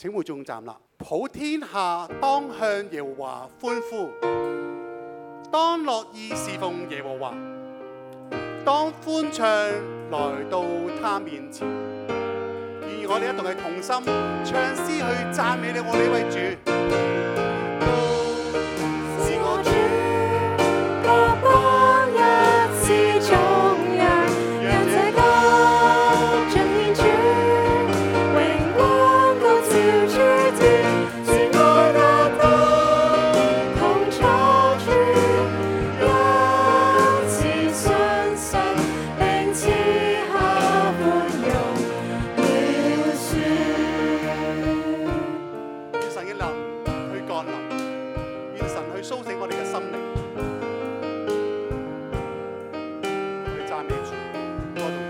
請會眾站立。普天下當向耶和華歡呼，當樂意侍奉耶和華，當歡唱來到他面前。願我哋一同係同心唱詩去讚美你我哋呢位主。 是我主，各邦一次頌揚，讓這歌盡獻主，榮光高照諸天，是愛達到同錯處，一次信實，並賜下寬容饒恕。 願神嘅靈去降臨，願神去蘇醒我哋嘅心靈，去讚美主，歌頌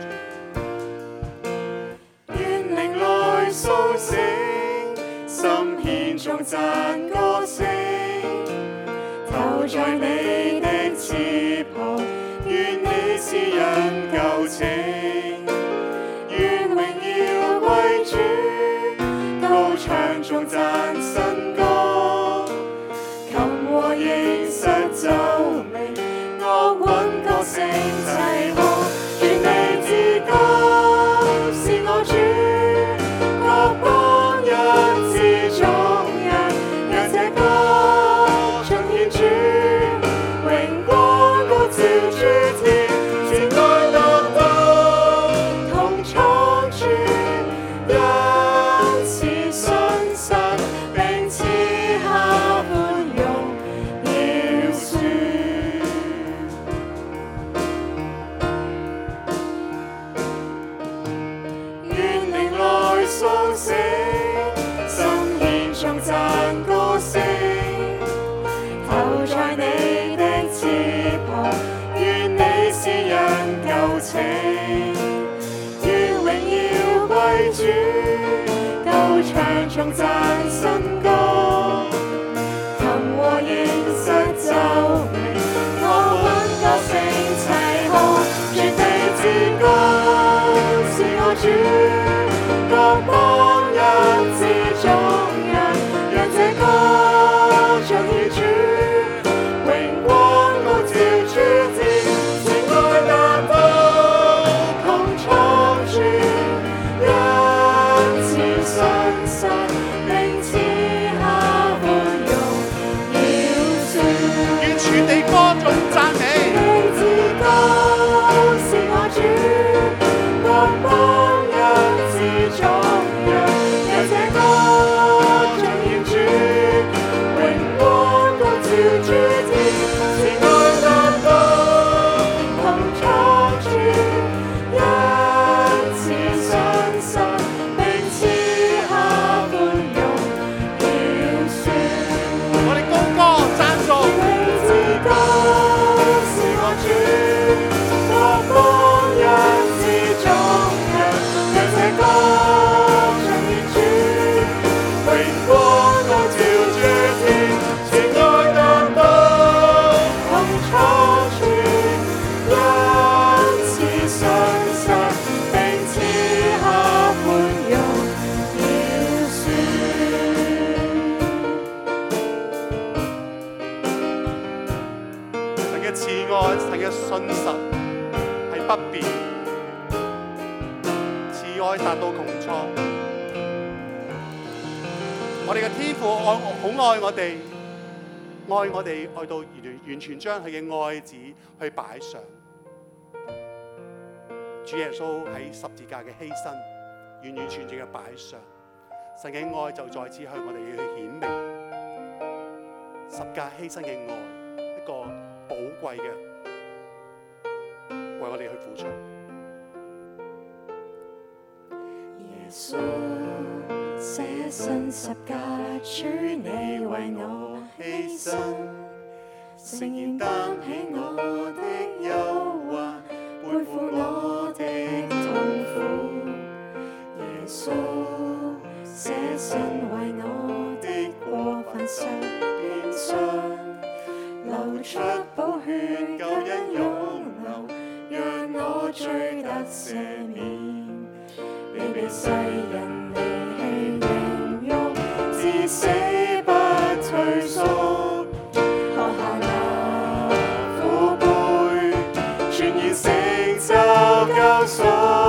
主。 願靈來蘇醒，心獻頌讚歌聲，投在你的翅膀，願你施恩救情，願榮耀歸主，高唱頌讚新歌，琴和應實奏鳴，樂韻歌聲齊和，願你之歌是我主，各邦一致頌揚，讓這歌盡獻主，榮光高照諸天，是愛達到同創主，一次信實，並賜下寬容饒恕。願靈來蘇醒，心獻頌讚歌聲，投在你的翅膀，願你施恩救情，願榮耀歸主，高唱頌讚新歌，琴和應實奏鳴，樂韻歌聲齊和，絕地之歌是我主，各邦一致頌揚，讓這歌盡獻主，榮光高照諸天，是愛達到同創主，一次信實，並賜下寬容饒恕。 願全地歌頌讚美。 你之歌是我主，各邦一致頌揚，讓這歌盡獻主，榮光高照諸天，是愛達到同創主，一次信實，並賜下寬容饒恕。 我哋高歌讚頌。 你之歌是我主，各邦一致頌揚，讓這歌盡獻主，榮光高照諸天，是愛達到同創主，一次信實，並賜下寬容饒恕。 神嘅慈愛、神嘅信實係不變，慈愛達到穹蒼。我哋嘅天父好愛我哋，愛我哋愛到完全將佢嘅愛子去擺上。主耶穌喺十字架嘅犧牲，完完全全嘅擺上。神嘅愛就在此向我哋去顯明，十架犧牲嘅愛，一個寶貴嘅，為我哋去付出。 耶穌捨身十架，主你為我犧牲，誠然擔起我的憂患，背負我的痛苦。耶穌捨身為我的過犯受鞭傷，流出寶血，救恩湧流，讓我罪得赦免。你被世人離棄，形容至死不退縮。喝下那苦杯，全然成就救贖。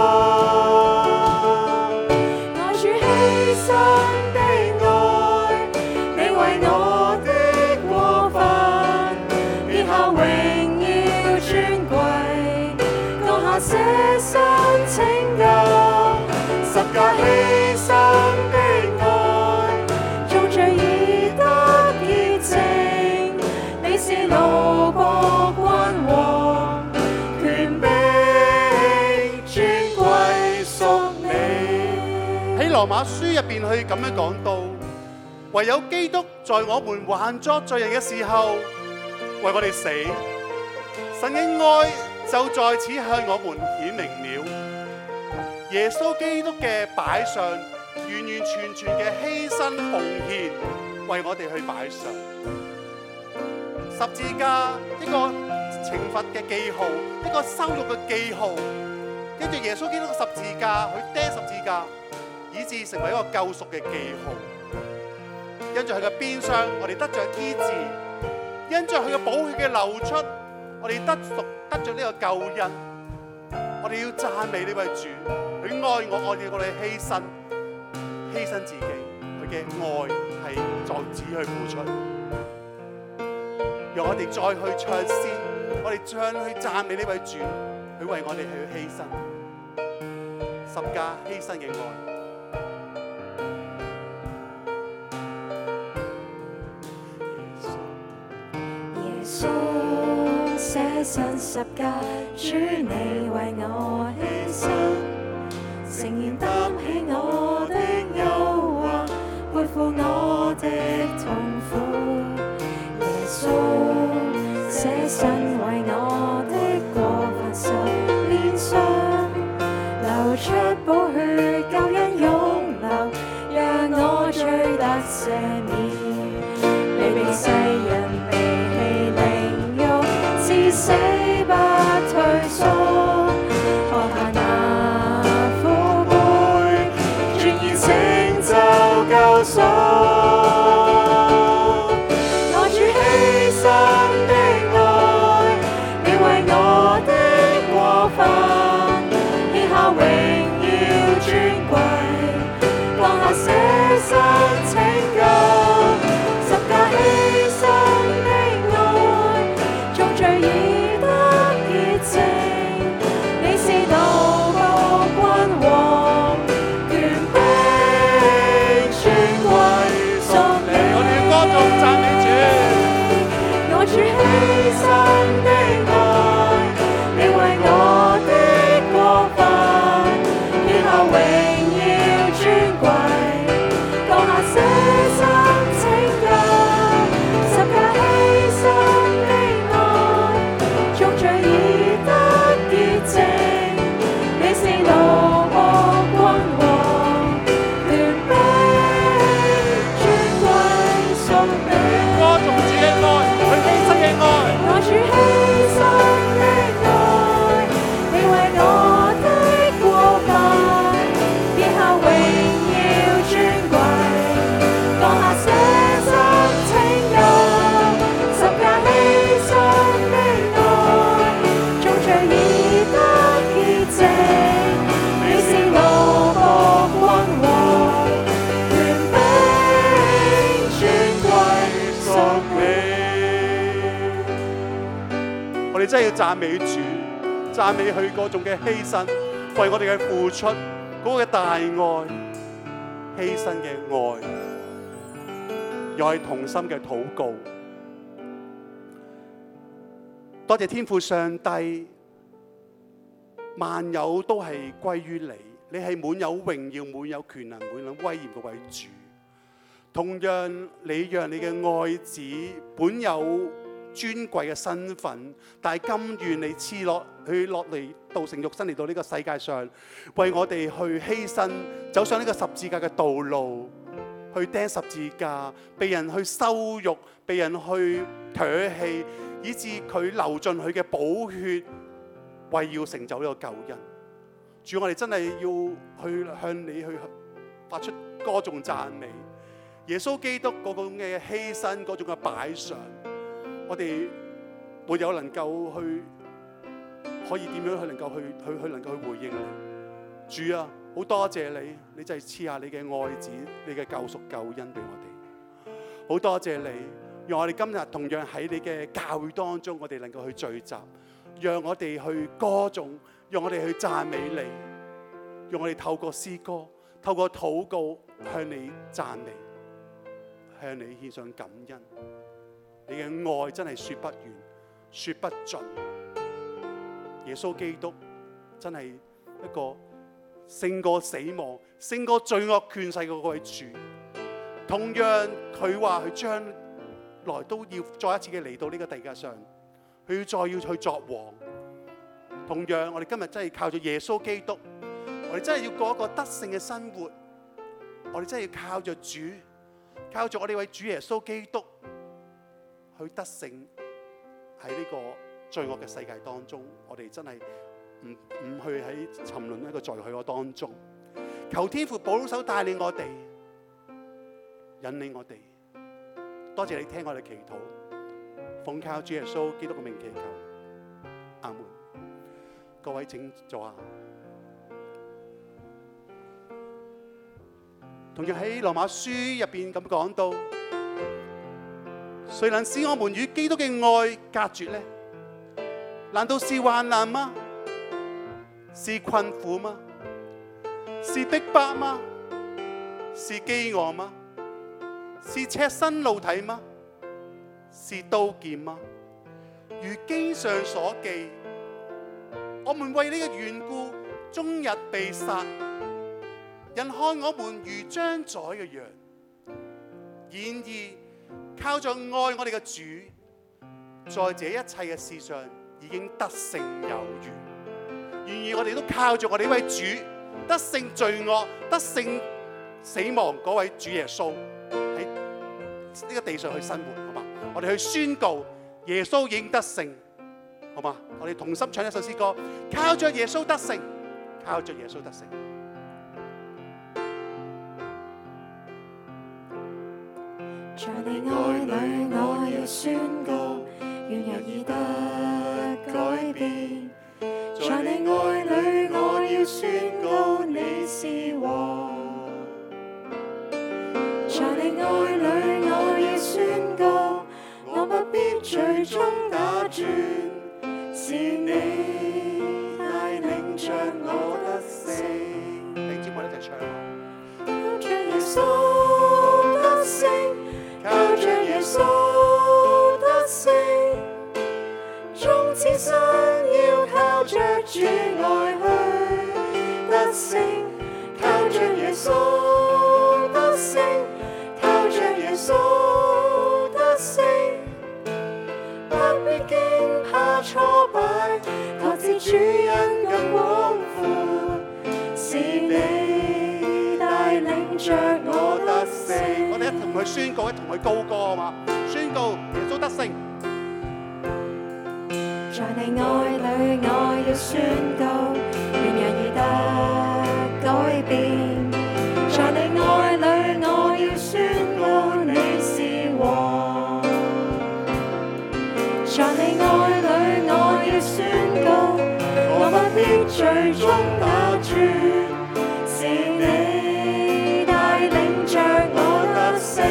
愛主犧牲的愛，你為我的過犯，別下榮耀尊貴，降下捨身拯救，十架犧牲的愛，眾罪已得潔淨，你是路過君王，權柄尊貴屬你。 喺羅馬書入邊去咁樣講到，唯有基督在我們還作罪人嘅時候，為我哋死，神嘅愛就在此向我們顯明了。耶穌基督嘅擺上，完完全全嘅犧牲奉獻，為我哋去擺上十字架，一個懲罰嘅記號，一個羞辱嘅記號。跟住耶穌基督嘅十字架，佢釘十字架，以致成為一個救贖嘅記號。因住佢嘅鞭傷，我哋得着醫治；因住佢嘅寶血嘅流出，我哋得着呢個救恩。我哋要讚美呢位主，佢愛我，愛我哋犧牲自己，佢嘅愛係在此去付出。讓我哋再去唱詩，我哋唱去讚美呢位主，佢為我哋去犧牲，十架犧牲嘅愛。 捨身十架，主你為我犧牲，誠然擔起我的憂患，背負我的痛苦。耶穌捨身為我的過犯受鞭傷，流出寶血，救恩湧流，讓我罪得赦免，你被世人離棄凌辱，至死不退縮。喝下那苦杯，全然成就救贖。愛主犧牲的愛，你為我的過犯，撇下榮耀尊貴，降下捨身拯救，十架犧牲的愛，眾罪已得潔淨，你是道過君王，權柄尊貴屬你。 我哋要歌頌讚美主。 愛主犧牲的愛，你為我的過犯，撇下榮耀尊貴，降下捨身拯救，十架犧牲的愛，眾罪已得潔淨，你是路過君王，權柄尊貴屬你。 歌頌主嘅愛，佢犧牲嘅愛。 愛主犧牲的愛，你為我的過犯，撇下榮耀尊貴，降下捨身拯救，十架犧牲的愛，眾罪已得潔淨，你是路過君王，權柄尊貴屬你。 我哋真係要讚美主，讚美佢嗰種嘅犧牲，為我哋嘅付出，嗰個嘅大愛，犧牲嘅愛，又係同心嘅禱告。多謝天父上帝，萬有都係歸於你，你係滿有榮耀、滿有權能、滿有威嚴嘅位主。同樣，你讓你嘅愛子本有尊貴嘅身份，但係甘願你佢落嚟道成肉身嚟到呢個世界上，為我哋去犧牲，走上呢個十字架嘅道路，去釘十字架，被人去羞辱，被人去唾棄，以致佢流盡佢嘅寶血，為要成就呢個救恩。主，我哋真係要去向你去發出歌頌讚美， 耶穌基督嗰種嘅犧牲，嗰種嘅擺上，我哋沒有能夠去可以點樣去能夠去回應你。主啊，好多謝你，你就係賜下你嘅愛子，你嘅救贖救恩俾我哋。好多謝你，讓我哋今日同樣喺你嘅教會當中，我哋能夠去聚集，讓我哋去歌頌，讓我哋去讚美你，讓我哋透過詩歌、透過禱告向你讚美，向你獻上感恩。你嘅愛真係說不完、說不盡。耶穌基督真係一個勝過死亡、勝過罪惡權勢嘅嗰位主。同樣佢話佢將來都要再一次嘅嚟到呢個地界上，佢要去作王。同樣我哋今日真係靠住耶穌基督，我哋真係要過一個得勝嘅生活。我哋真係要靠住主，靠住我哋位主耶穌基督去得勝喺呢個罪惡嘅世界當中。我哋真係唔去喺沉淪一個罪惡嘅當中。求天父保守帶領我哋，引領我哋。多謝你聽我哋祈禱，奉靠主耶穌基督嘅名祈求，阿門。各位請坐下。同樣喺羅馬書入邊咁講到，誰能使我們與基督嘅愛隔絕呢？難道是患難嗎？是困苦嗎？是逼迫嗎？是飢餓嗎？是赤身露體嗎？是刀劍嗎？如經上所記，我們為你嘅緣故，終日被殺，人看我們如將宰嘅羊。然而靠着愛我哋嘅主，在這一切嘅事上已經得勝有餘。然而我哋都靠着我哋呢位主，得勝罪惡、得勝死亡嗰位主耶穌喺呢個地上去生活，好嘛？我哋去宣告耶穌已經得勝，好嘛？我哋同心唱一首詩歌，靠着耶穌得勝，靠着耶穌得勝。 在你愛裏，我要宣告，願有意得改變。在你愛裏，我要宣告你是王。在你愛裏，我要宣告，我不必最終打轉，是你帶領着我得勝。 你知我一齊唱啊！ 靠着耶穌得勝，靠着耶穌得勝，縱此生要靠着主愛去得勝，靠着耶穌得勝，靠着耶穌得勝，不必驚怕挫敗，確知主恩更廣闊，是你帶領着我得勝。 我哋一同去宣告，一同去高歌啊嘛！宣告耶穌得勝。 在你愛裏，我要宣告，願有意得改變。在你愛裏，我要宣告你是王。在你愛裏，我要宣告，我不必最終打轉，是你帶領着我得勝。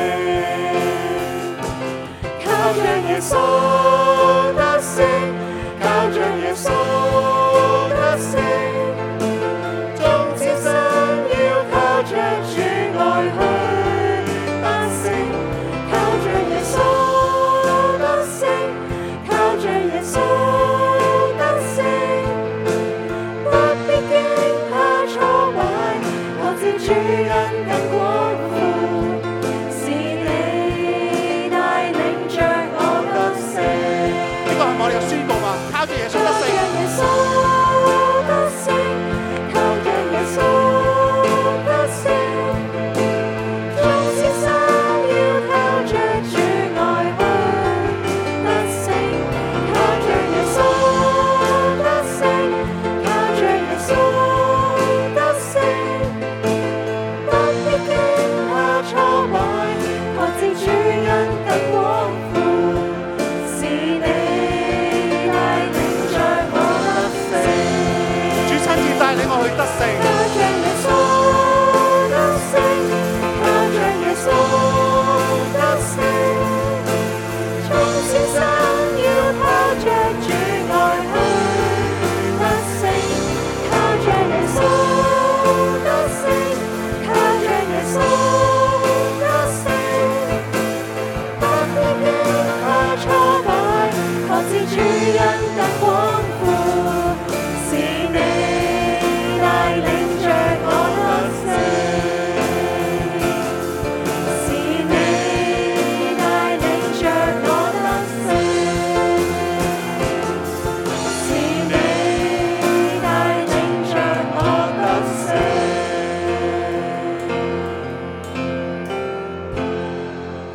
靠着耶穌得勝，靠着耶穌得勝，縱此生要靠着主愛去得勝，靠着耶穌得勝，靠着耶穌得勝，不必驚怕挫敗，確知主恩更廣闊，是你帶領着我得勝。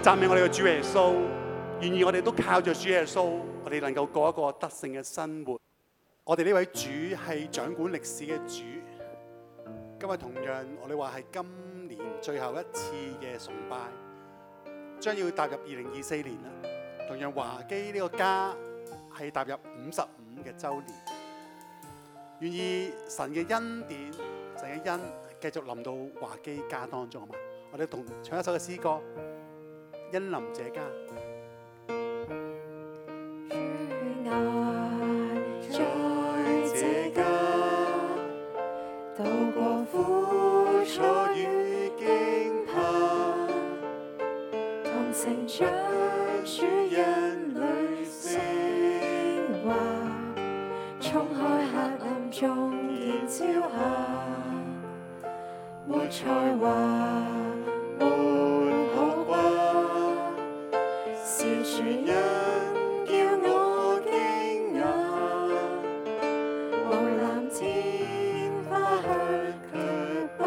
讚美我哋嘅主耶穌，願意我哋都靠着主耶穌，我哋能夠過一個得勝嘅生活。我哋呢位主係掌管歷史嘅主。今日同樣我哋話係今年最後一次嘅崇拜，將要踏入2024年啦。同樣華基呢個家係踏入55嘅週年，願意神嘅恩典、神嘅恩繼續臨到華基家當中，好嘛？我哋同唱一首嘅詩歌，恩臨這家。 主愛在這家，渡過苦楚與驚怕，同成長主人類升華，衝開黑暗中見朝霞，沒才華沒可掛，是主恩叫我驚訝，無藍天花香卻不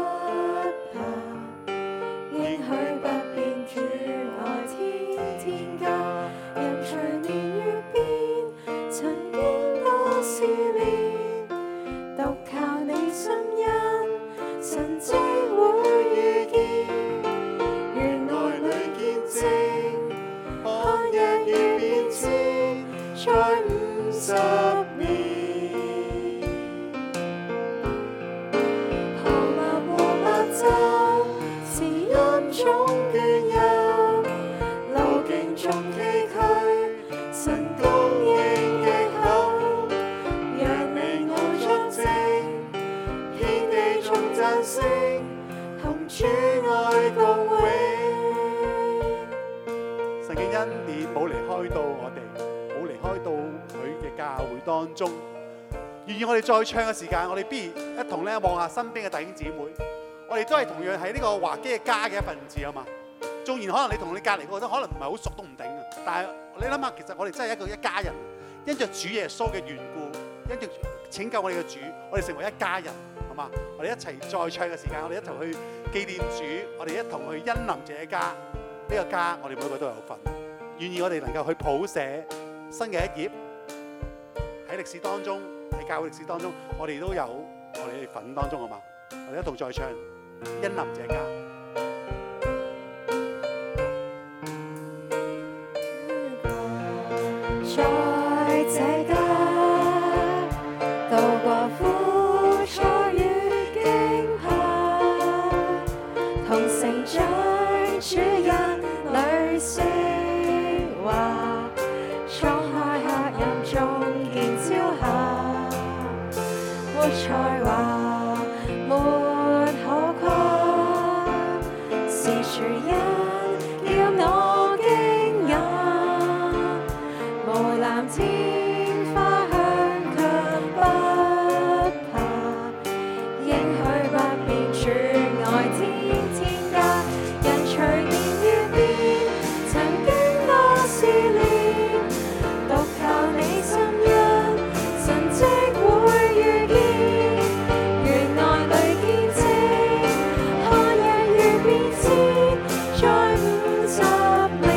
怕，應許不變主愛天天加，人隨年月變，曾經多試煉，獨靠你心恩，神蹟會遇見，願愛侶見證，看日月變遷，再50年。河漫和白晝，是恩中眷佑，路徑中崎嶇，神供應極厚，讓你我作證，天地中讚聲，同主愛共榮。 神嘅恩典冇離開到我哋，冇離開到佢嘅教會當中。願意我哋再唱嘅時間，我哋不如一同咧望下身邊嘅弟兄姊妹，我哋都係同樣喺呢個華基嘅家嘅一份子啊嘛。縱然可能你同你隔離嗰個都可能唔係好熟都唔定啊，但係你諗下，其實我哋真係一家人，因着主耶穌嘅緣故，因着拯救我哋嘅主，我哋成為一家人，好嘛？我哋一齊再唱嘅時間，我哋一齊去紀念主，我哋一同去恩臨這家。呢個家我哋每個都有份，願意我哋能夠去譜寫新嘅一頁，喺歷史當中，喺教會歷史當中，我哋都有我哋嘅份當中，好嘛？我哋一同再唱恩臨這家。 在這家，渡過苦楚與驚怕，同成長主人類升華，闖開黑暗中見朝霞，沒才華沒可誇，是主恩叫我驚訝，無藍天花香卻不怕，應許不變主愛天天加，人隨年月變，曾經多試煉，獨靠你心恩，神蹟會遇見，願愛侶見證，看日月變遷，再50年。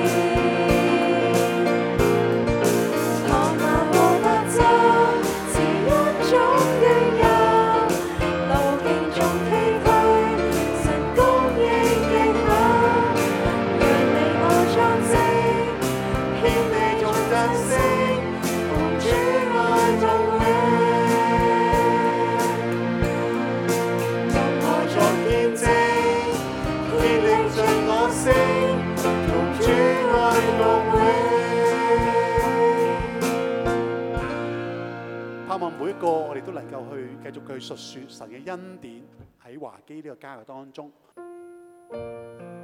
河漫和白晝，是恩中眷佑，路徑中崎嶇，神供應極厚，讓你我作證，天地中讚聲，同主愛共榮。讓我作見證，竭力盡我聲，同主愛共榮。 盼望每一個我哋都能夠去繼續去述説神嘅恩典喺華基呢個家嘅當中。